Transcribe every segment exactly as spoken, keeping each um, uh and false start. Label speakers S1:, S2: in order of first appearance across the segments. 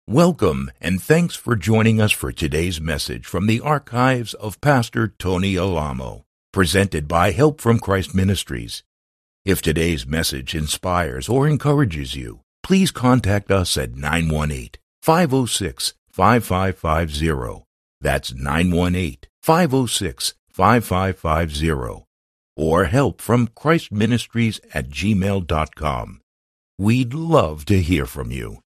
S1: Welcome, and thanks for joining us for today's message from the archives of Pastor Tony Alamo, presented by Help from Christ Ministries. If today's message inspires or encourages you, please contact us at nine one eight, five oh six, five five five zero. That's nine one eight, five oh six, five five five zero. Or help from Christ Ministries at gmail dot com. We'd love to hear from you.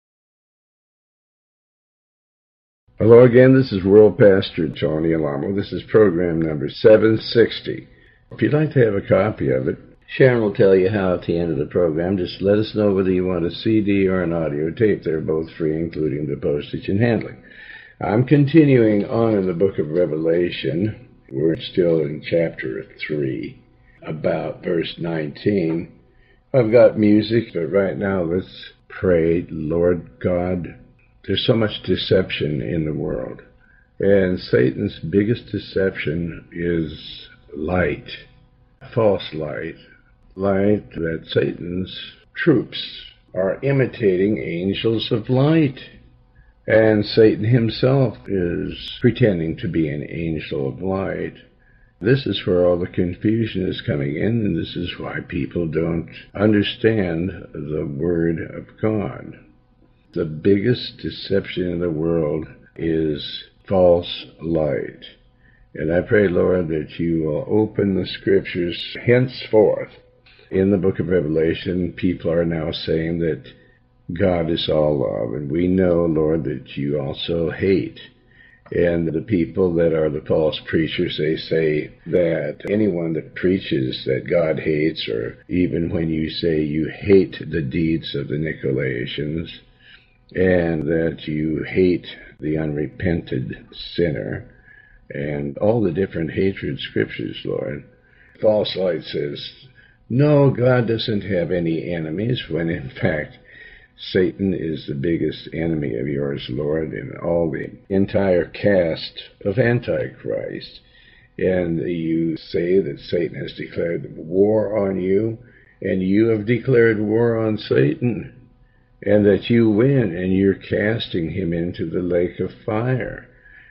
S2: Hello again, this is World Pastor Tony Alamo. This is program number seven sixty. If you'd like to have a copy of it, Sharon will tell you how at the end of the program. Just let us know whether you want a C D or an audio tape. They're both free, including the postage and handling. I'm continuing on in the book of Revelation. We're still in chapter three, about verse nineteen. I've got music, but right now let's pray. Lord God, there's so much deception in the world, and Satan's biggest deception is light, false light, light that Satan's troops are imitating angels of light, and Satan himself is pretending to be an angel of light. This is where all the confusion is coming in, and this is why people don't understand the Word of God. The biggest deception in the world is false light. And I pray, Lord, that you will open the Scriptures henceforth. In the book of Revelation, people are now saying that God is all love. And we know, Lord, that you also hate. And the people that are the false preachers, they say that anyone that preaches that God hates, or even when you say you hate the deeds of the Nicolaitans, and that you hate the unrepented sinner, and all the different hatred scriptures, Lord. False light says, no, God doesn't have any enemies, when in fact Satan is the biggest enemy of yours, Lord, and all the entire cast of Antichrist. And you say that Satan has declared war on you, and you have declared war on Satan, and that you win, and you're casting him into the lake of fire.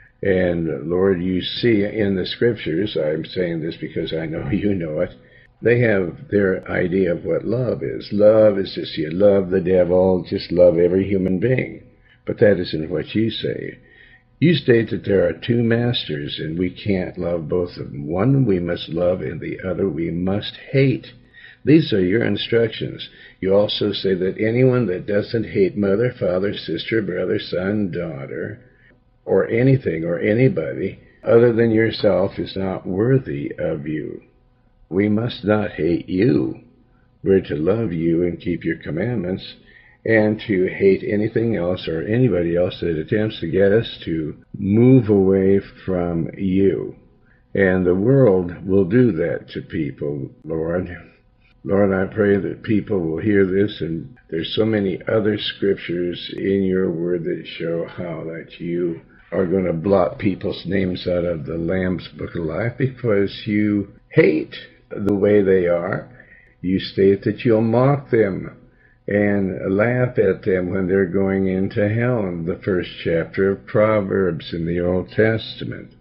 S2: And Lord, you see in the Scriptures, I'm saying this because I know you know it, they have their idea of what love is. Love is just you love the devil, just love every human being. But that isn't what you say. You state that there are two masters, and we can't love both of them. One we must love, and the other we must hate. These are your instructions. You also say that anyone that doesn't hate mother, father, sister, brother, son, daughter, or anything or anybody other than yourself is not worthy of you. We must not hate you. We're to love you and keep your commandments, and to hate anything else or anybody else that attempts to get us to move away from you. And the world will do that to people, Lord. Lord, I pray that people will hear this, and there's so many other scriptures in your word that show how that you are going to blot people's names out of the Lamb's Book of Life because you hate the way they are. You state that you'll mock them and laugh at them when they're going into hell in the first chapter of Proverbs in the Old Testament.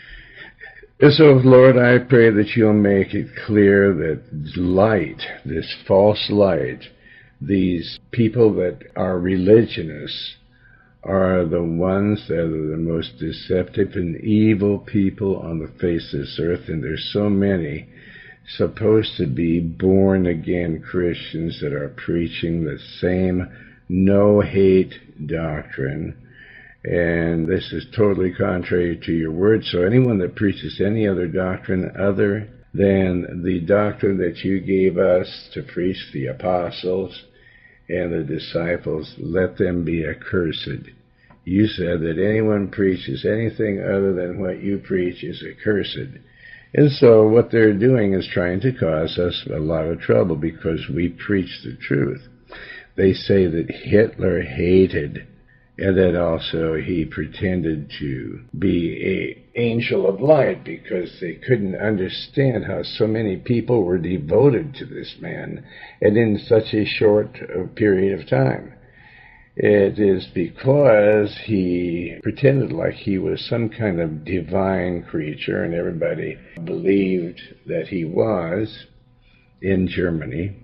S2: So, Lord, I pray that you'll make it clear that light, this false light, these people that are religionists, are the ones that are the most deceptive and evil people on the face of this earth, and there's so many supposed to be born-again Christians that are preaching the same no-hate doctrine. And this is totally contrary to your word. So anyone that preaches any other doctrine other than the doctrine that you gave us to preach, the apostles and the disciples, let them be accursed. You said that anyone preaches anything other than what you preach is accursed. And so what they're doing is trying to cause us a lot of trouble because we preach the truth. They say that Hitler hated, and that also he pretended to be an angel of light because they couldn't understand how so many people were devoted to this man and in such a short period of time. It is because he pretended like he was some kind of divine creature, and everybody believed that he was in Germany.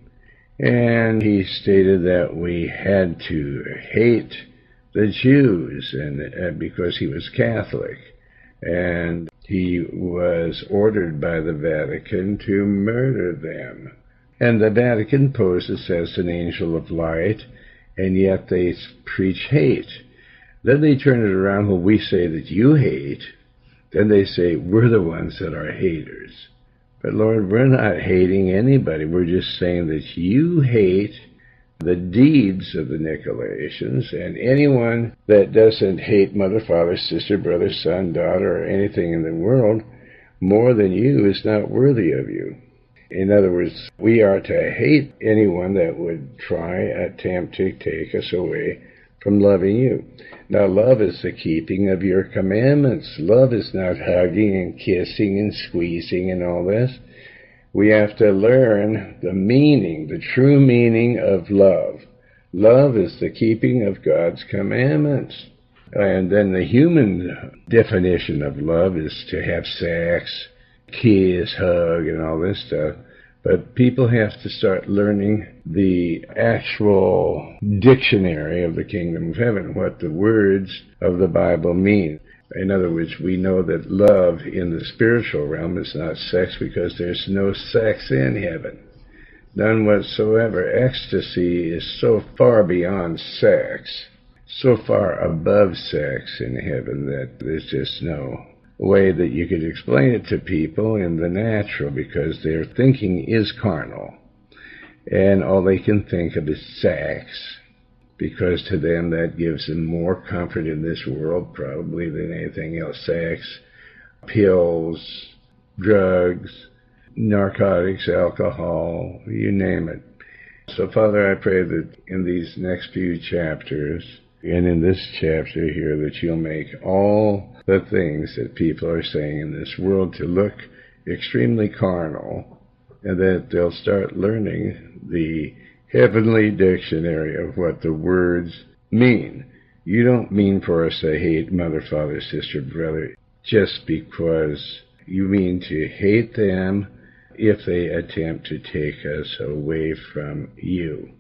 S2: And he stated that we had to hate the Jews, and uh, because he was Catholic. And he was ordered by the Vatican to murder them. And the Vatican poses as an angel of light, and yet they preach hate. Then they turn it around when we say that you hate. Then they say we're the ones that are haters. But Lord, we're not hating anybody. We're just saying that you hate the deeds of the Nicolaitans, and anyone that doesn't hate mother, father, sister, brother, son, daughter, or anything in the world more than you is not worthy of you. In other words, we are to hate anyone that would try, attempt to take us away from loving you. Now, love is the keeping of your commandments. Love is not hugging and kissing and squeezing and all this. We have to learn the meaning, the true meaning of love. Love is the keeping of God's commandments. And then the human definition of love is to have sex, kiss, hug, and all this stuff. But people have to start learning the actual dictionary of the kingdom of heaven, what the words of the Bible mean. In other words, we know that love in the spiritual realm is not sex because there's no sex in heaven. None whatsoever. Ecstasy is so far beyond sex, so far above sex in heaven that there's just no way that you could explain it to people in the natural, because their thinking is carnal. And all they can think of is sex, because to them that gives them more comfort in this world probably than anything else. Sex, pills, drugs, narcotics, alcohol, you name it. So, Father, I pray that in these next few chapters, and in this chapter here, that you'll make all the things that people are saying in this world to look extremely carnal, and that they'll start learning the heavenly dictionary of what the words mean. You don't mean for us to hate mother, father, sister, brother, just because you mean to hate them if they attempt to take us away from you.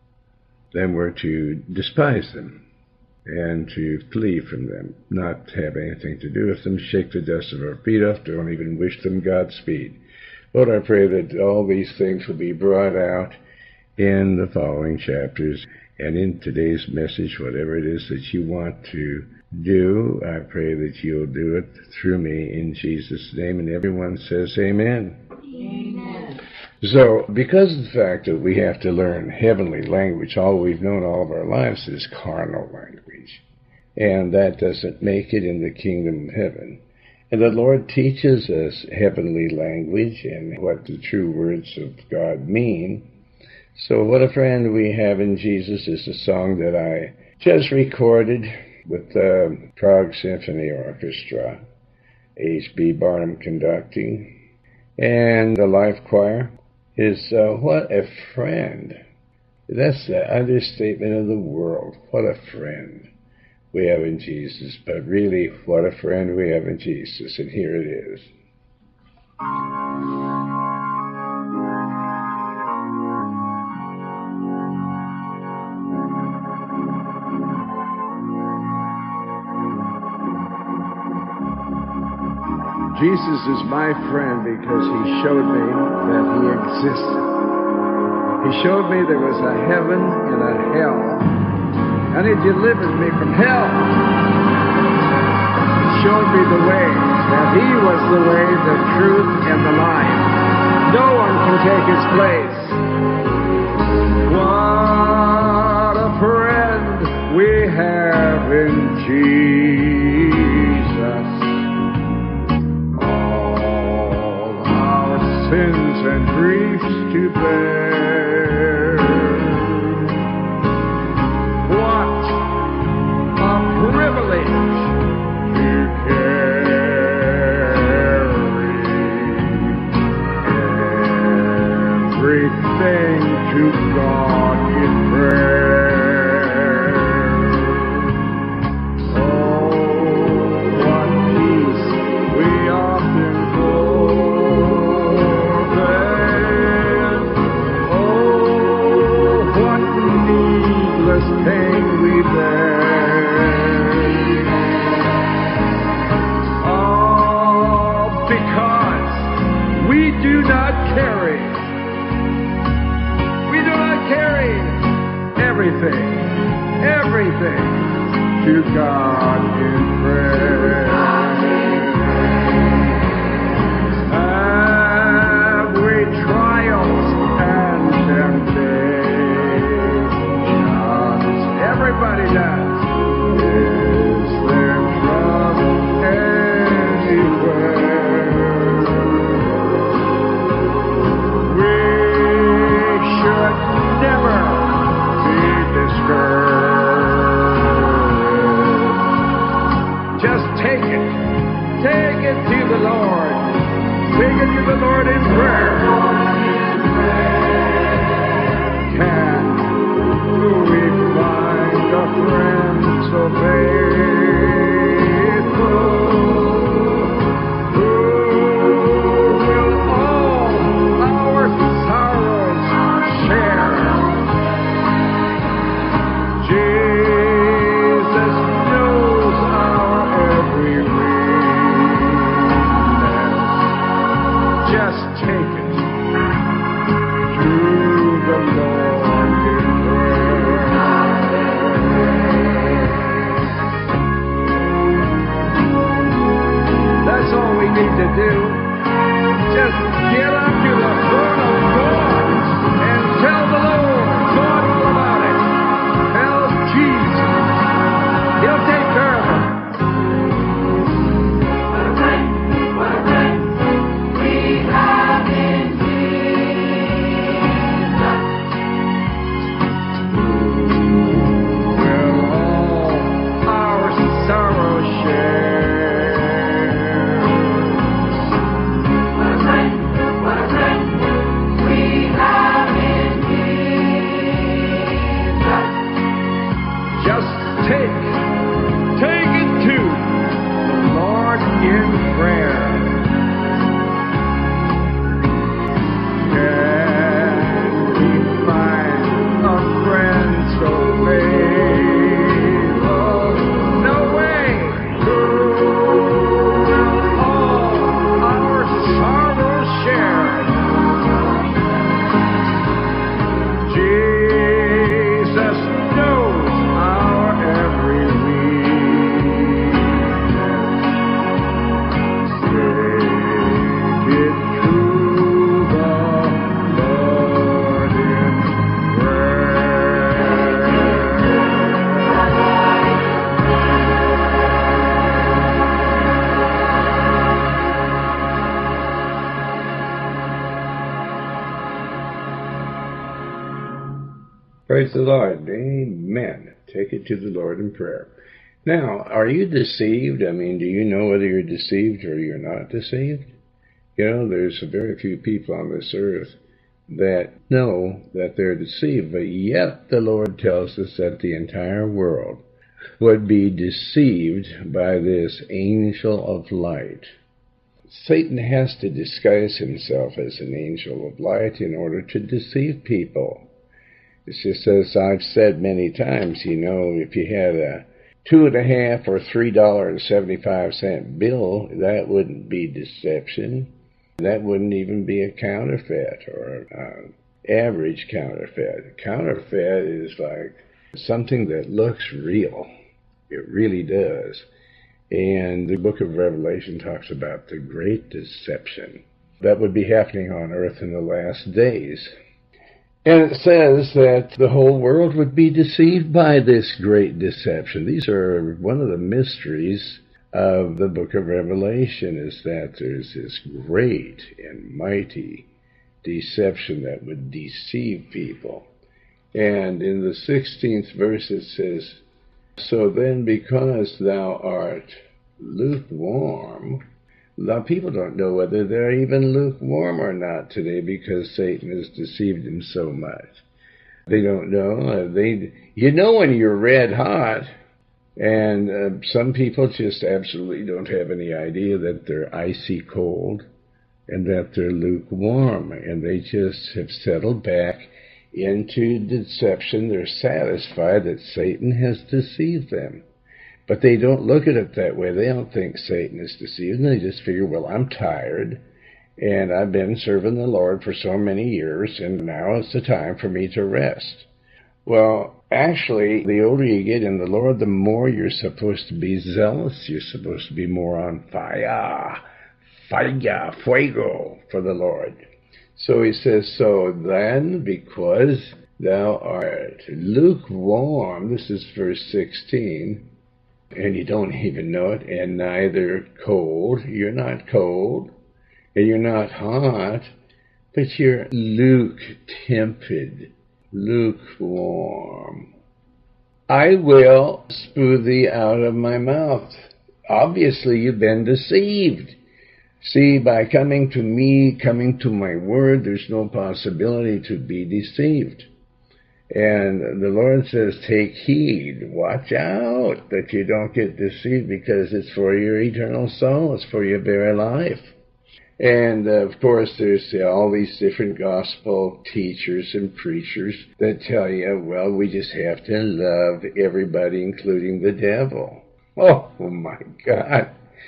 S2: Then we're to despise them and to flee from them, not have anything to do with them, shake the dust of our feet off, don't even wish them Godspeed. Lord, I pray that all these things will be brought out in the following chapters and in today's message, whatever it is that you want to do. I pray that you'll do it through me in Jesus' name, and everyone says amen.
S3: Amen.
S2: So, because of the fact that we have to learn heavenly language, all we've known all of our lives is carnal language, and that doesn't make it in the kingdom of heaven. And the Lord teaches us heavenly language and what the true words of God mean. So what a friend we have in Jesus is a song that I just recorded with the Prague Symphony Orchestra, H B Barnum conducting, and the Life Choir. Is uh, what a friend. That's the understatement of the world. What a friend we have in Jesus. But really, what a friend we have in Jesus. And here it is. Jesus is my friend because he showed me that he existed. He showed me there was a heaven and a hell, and he delivered me from hell. He showed me the way, that he was the way, the truth, and the life. No one can take his place. What a friend we have in Jesus. Sins and griefs to bear. What a privilege to carry everything to God in prayer. to God in prayer. Have we trials and temptations? Everybody does. Is there trouble anywhere? We should never be discouraged. Just take it. Take it to the Lord. Take it to the Lord in prayer. Can we find a friend so faithful who will all our sorrows share? Jesus knows our every weakness. Just take it to the Lord in prayer. That's all we need to do. Just get up to the throne of God and tell the Lord God all about it. Tell Jesus. He'll take care of it.
S3: What a friend, what a friend we have in Jesus.
S2: Will all our sorrow share.
S3: What a friend, what a friend we have in Jesus.
S2: Just take, take it to the Lord in prayer. Can we find a friend so faithful? No way. Who will all our sorrows share? Jesus knows our every weakness. Take it to the Lord in prayer. Praise the Lord. Amen. Take it to the Lord in prayer. Now, are you deceived? I mean, do you know whether you're deceived or you're not deceived? You know, there's very few people on this earth that know that they're deceived, but yet the Lord tells us that the entire world would be deceived by this angel of light. Satan has to disguise himself as an angel of light in order to deceive people. It's just as I've said many times, you know, if you had a two and a half or three dollar and seventy-five cent bill, that wouldn't be deception. That wouldn't even be a counterfeit or an average counterfeit. Counterfeit is like something that looks real. It really does. And the book of Revelation talks about the great deception that would be happening on earth in the last days. And it says that the whole world would be deceived by this great deception. These are one of the mysteries of the book of Revelation, is that there's this great and mighty deception that would deceive people. And in the sixteenth verse it says, "So then, because thou art lukewarm," now people don't know whether they're even lukewarm or not today because Satan has deceived them so much. They don't know. They, you know when you're red hot, and uh, some people just absolutely don't have any idea that they're icy cold and that they're lukewarm, and they just have settled back into deception. They're satisfied that Satan has deceived them. But they don't look at it that way. They don't think Satan is deceived. They just figure, well, I'm tired, and I've been serving the Lord for so many years, and now it's the time for me to rest. Well, Actually, the older you get in the Lord, the more you're supposed to be zealous. You're supposed to be more on fire, fire, fuego for the Lord. So he says, so then, because thou art lukewarm, this is verse sixteen, and you don't even know it, and neither cold, you're not cold, and you're not hot, but you're luke-tempered, lukewarm. I will spew thee out of my mouth. Obviously, you've been deceived. See, by coming to me, coming to my word, there's no possibility to be deceived. And the Lord says, take heed, watch out that you don't get deceived, because it's for your eternal soul, it's for your very life. And, uh, of course, there's uh, all these different gospel teachers and preachers that tell you, well, we just have to love everybody, including the devil. Oh, oh my God.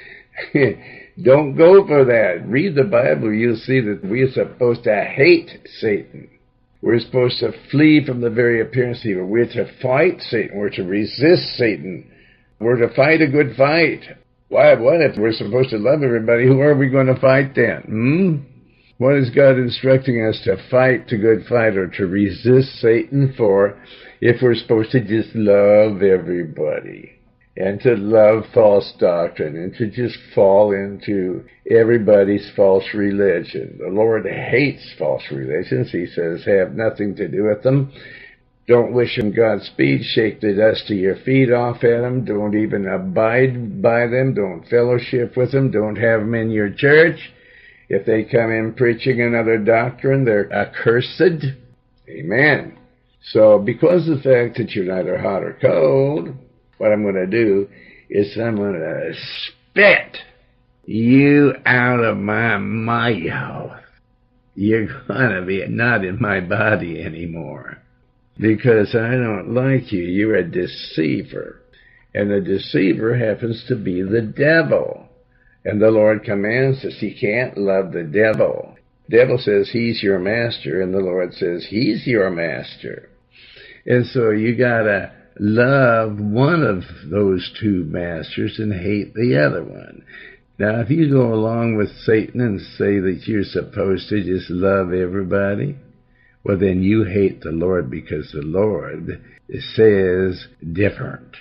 S2: Don't go for that. Read the Bible. You'll see that we're supposed to hate Satan. We're supposed to flee from the very appearance of evil. We're to fight Satan. We're to resist Satan. We're to fight a good fight. Why, what if we're supposed to love everybody? Who are we going to fight then? Hmm? What is God instructing us to fight a good fight or to resist Satan for if we're supposed to just love everybody and to love false doctrine and to just fall into everybody's false religion? The Lord hates false religions. He says, have nothing to do with them. Don't wish them Godspeed. Shake the dust of your feet off at them. Don't even abide by them. Don't fellowship with them. Don't have them in your church. If they come in preaching another doctrine, they're accursed. Amen. So because of the fact that you're neither hot or cold, what I'm going to do is I'm going to spit you out of my mouth. You're going to be not in my body anymore. Because I don't like you. You're a deceiver. And the deceiver happens to be the devil. And the Lord commands us, he can't love the devil. The devil says he's your master, and the Lord says he's your master. And so you gotta love one of those two masters and hate the other one. Now, if you go along with Satan and say that you're supposed to just love everybody, well, then you hate the Lord, because the Lord says different.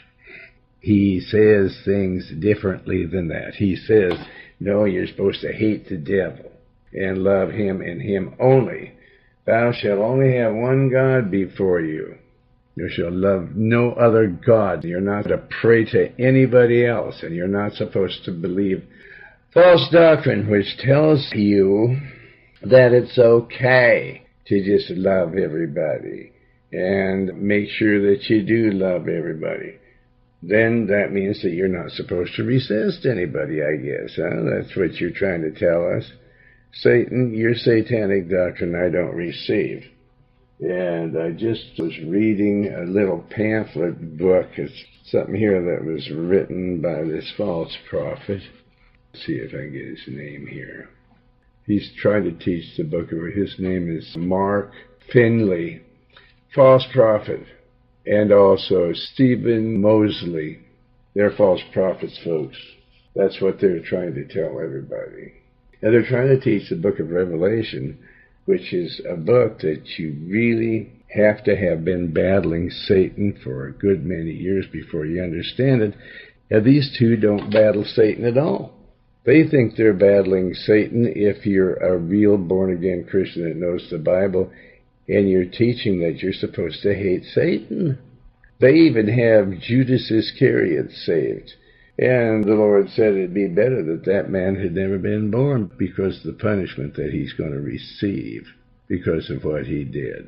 S2: He says things differently than that. He says, no, you're supposed to hate the devil and love him and him only. Thou shalt only have one God before you. You shall love no other God. You're not to pray to anybody else, and you're not supposed to believe false doctrine, which tells you that it's okay to just love everybody and make sure that you do love everybody. Then that means that you're not supposed to resist anybody, I guess. Huh? That's what you're trying to tell us. Satan, your satanic doctrine I don't receive. And I just was reading a little pamphlet book. It's something here that was written by this false prophet. Let's see if I can get his name here. He's trying to teach the book of it. His name is Mark Finley, false prophet, and also Stephen Mosley. They're false prophets, folks. That's what they're trying to tell everybody. And they're trying to teach the book of Revelation, which is a book that you really have to have been battling Satan for a good many years before you understand it. And these two don't battle Satan at all. They think they're battling Satan if you're a real born-again Christian that knows the Bible and you're teaching that you're supposed to hate Satan. They even have Judas Iscariot saved. And the Lord said it'd be better that that man had never been born, because of the punishment that he's going to receive because of what he did.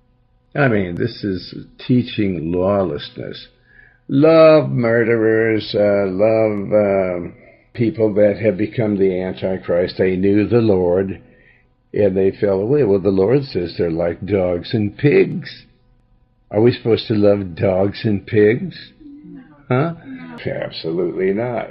S2: I mean, this is teaching lawlessness. Love murderers, uh, love uh, people that have become the Antichrist. They knew the Lord, and they fell away. Well, the Lord says they're like dogs and pigs. Are we supposed to love dogs and pigs? Huh? Absolutely not.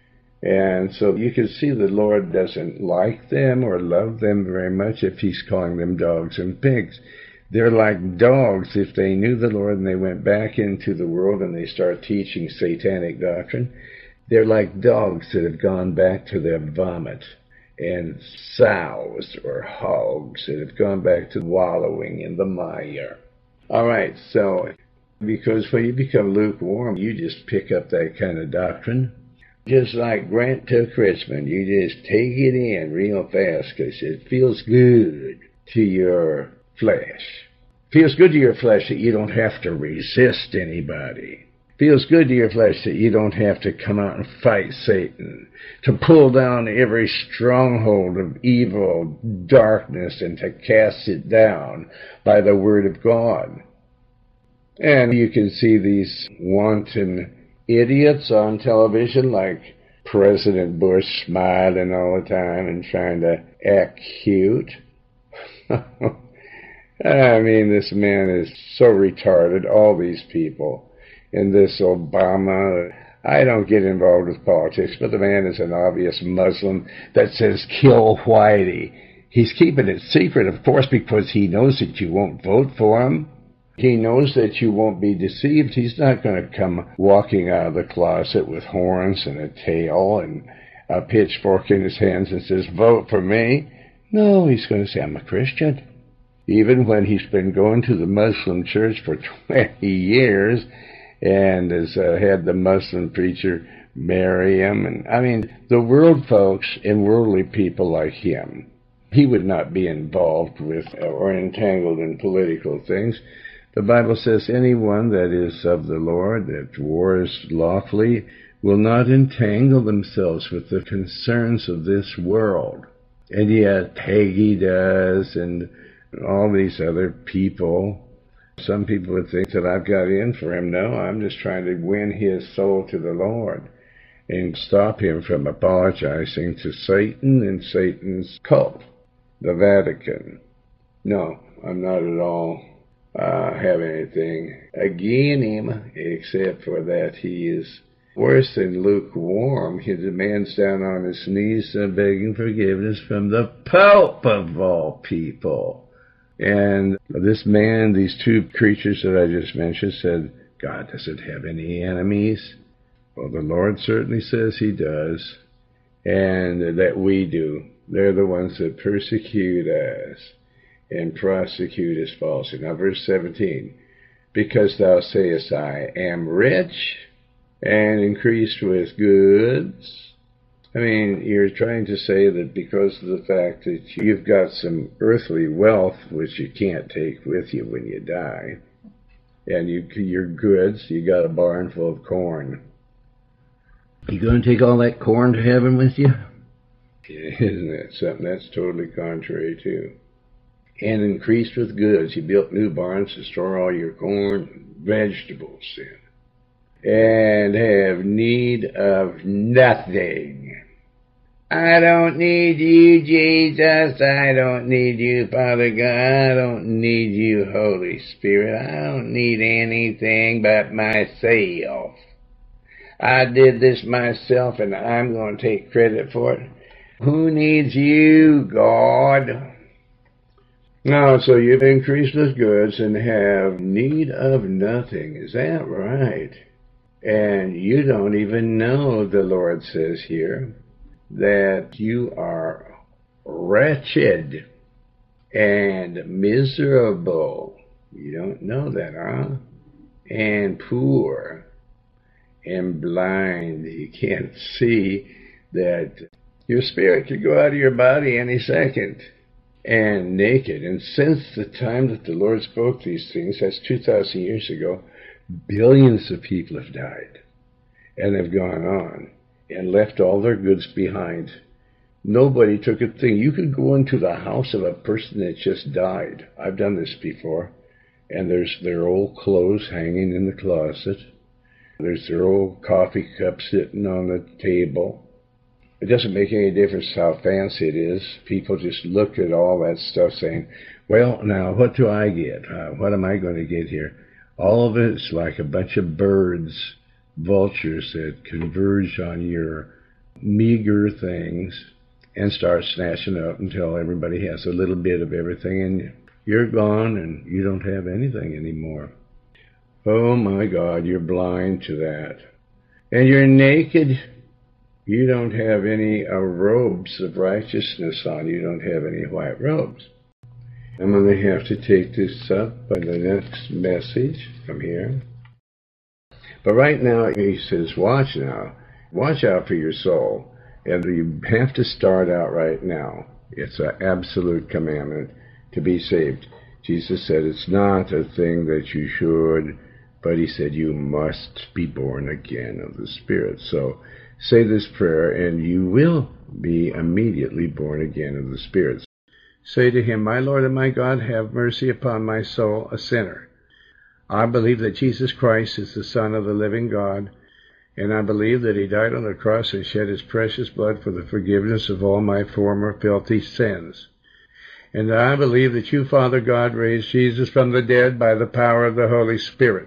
S2: And so you can see the Lord doesn't like them or love them very much if he's calling them dogs and pigs. They're like dogs. If they knew the Lord and they went back into the world and they start teaching satanic doctrine, they're like dogs that have gone back to their vomit, and sows or hogs that have gone back to wallowing in the mire. All right, so because when you become lukewarm, you just pick up that kind of doctrine. Just like Grant took Richmond, you just take it in real fast because it feels good to your flesh. Feels good to your flesh that you don't have to resist anybody. Feels good to your flesh that you don't have to come out and fight Satan, to pull down every stronghold of evil, darkness, and to cast it down by the Word of God. And you can see these wanton idiots on television like President Bush smiling all the time and trying to act cute. I mean, this man is so retarded, all these people. And this Obama, I don't get involved with politics, but the man is an obvious Muslim that says, kill Whitey. He's keeping it secret, of course, because he knows that you won't vote for him. He knows that you won't be deceived. He's not going to come walking out of the closet with horns and a tail and a pitchfork in his hands and says, vote for me. No, he's going to say, I'm a Christian. Even when he's been going to the Muslim church for twenty years and has uh, had the Muslim preacher marry him. And I mean, the world folks and worldly people like him, he would not be involved with or entangled in political things. The Bible says anyone that is of the Lord, that wars lawfully, will not entangle themselves with the concerns of this world. And yet Peggy does, and all these other people. Some people would think that I've got in for him. No, I'm just trying to win his soul to the Lord and stop him from apologizing to Satan and Satan's cult, the Vatican. No, I'm not at all uh, have anything against him, except for that he is worse than lukewarm. He demands down on his knees uh, begging forgiveness from the Pope of all people. And this man, these two creatures that I just mentioned, said, God doesn't have any enemies. Well, the Lord certainly says he does, and that we do. They're the ones that persecute us and prosecute us falsely. Now, verse seventeen, because thou sayest, I am rich and increased with goods. I mean, you're trying to say that because of the fact that you've got some earthly wealth, which you can't take with you when you die, and you, your goods, you got a barn full of corn. You going to take all that corn to heaven with you? Isn't that something? That's totally contrary, too. And increased with goods. You built new barns to store all your corn, vegetables in, and have need of nothing. I don't need you, Jesus. I don't need you, Father God. I don't need you, Holy Spirit. I don't need anything but myself. I did this myself, and I'm going to take credit for it. Who needs you, God? No, so you've increased with goods and have need of nothing. Is that right? And you don't even know, the Lord says here, that you are wretched and miserable. You don't know that, huh? And poor and blind. You can't see that your spirit could go out of your body any second. And naked. And since the time that the Lord spoke these things, that's two thousand years ago, billions of people have died and have gone on and left all their goods behind. Nobody took a thing. You could go into the house of a person that just died. I've done this before. And there's their old clothes hanging in the closet. There's their old coffee cup sitting on the table. It doesn't make any difference how fancy it is. People just look at all that stuff saying, well, now, what do I get? Uh, what am I going to get here? All of it's like a bunch of birds, vultures that converge on your meager things and start snatching up until everybody has a little bit of everything. And You're gone and you don't have anything anymore. Oh my God, you're blind to that. And you're naked. You don't have any uh, robes of righteousness on. You don't have any white robes. I'm going to have to take this up by the next message from here. But right now, he says, watch now. Watch out for your soul. And you have to start out right now. It's an absolute commandment to be saved. Jesus said it's not a thing that you should, but he said you must be born again of the Spirit. So say this prayer and you will be immediately born again of the Spirit. Say to him, my Lord and my God, have mercy upon my soul, a sinner. I believe that Jesus Christ is the Son of the living God, and I believe that he died on the cross and shed his precious blood for the forgiveness of all my former filthy sins. And I believe that you, Father God, raised Jesus from the dead by the power of the Holy Spirit.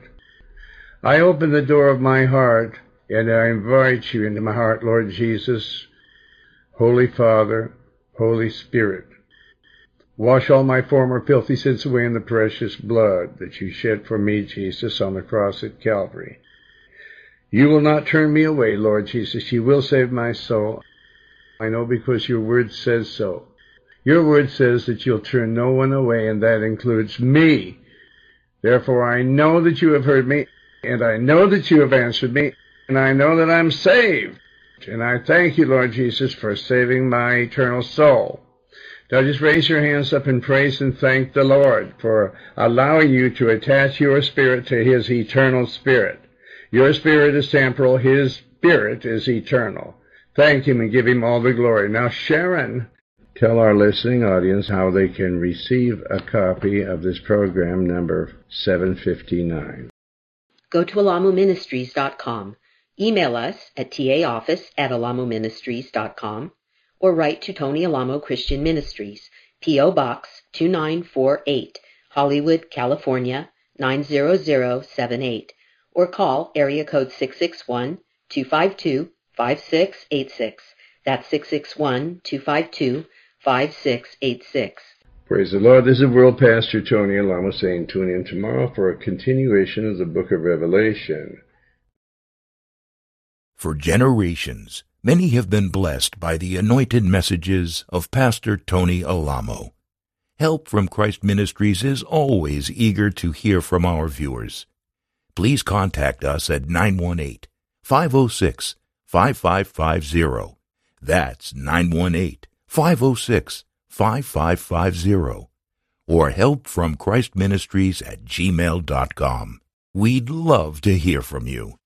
S2: I open the door of my heart, and I invite you into my heart, Lord Jesus, Holy Father, Holy Spirit. Wash all my former filthy sins away in the precious blood that you shed for me, Jesus, on the cross at Calvary. You will not turn me away, Lord Jesus. You will save my soul. I know because your word says so. Your word says that you'll turn no one away, and that includes me. Therefore, I know that you have heard me, and I know that you have answered me, and I know that I'm saved. And I thank you, Lord Jesus, for saving my eternal soul. Now just raise your hands up in praise and thank the Lord for allowing you to attach your spirit to his eternal spirit. Your spirit is temporal, his spirit is eternal. Thank him and give him all the glory. Now, Sharon, tell our listening audience how they can receive a copy of this program number seven fifty-nine.
S4: Go to alamo ministries dot com. Email us at taoffice at alamo ministries dot com. or write to Tony Alamo Christian Ministries, P O. Box two nine four eight, Hollywood, California, nine zero zero seven eight, or call area code six six one, two five two, five six eight six. That's six six one, two five two, five six eight six.
S2: Praise the Lord. This is World Pastor Tony Alamo saying tune in tomorrow for a continuation of the book of Revelation.
S1: For generations, many have been blessed by the anointed messages of Pastor Tony Alamo. Help from Christ Ministries is always eager to hear from our viewers. Please contact us at nine one eight, five oh six, five five five zero. That's nine one eight, five oh six, five five five zero. Or help from Christ Ministries at gmail dot com. We'd love to hear from you.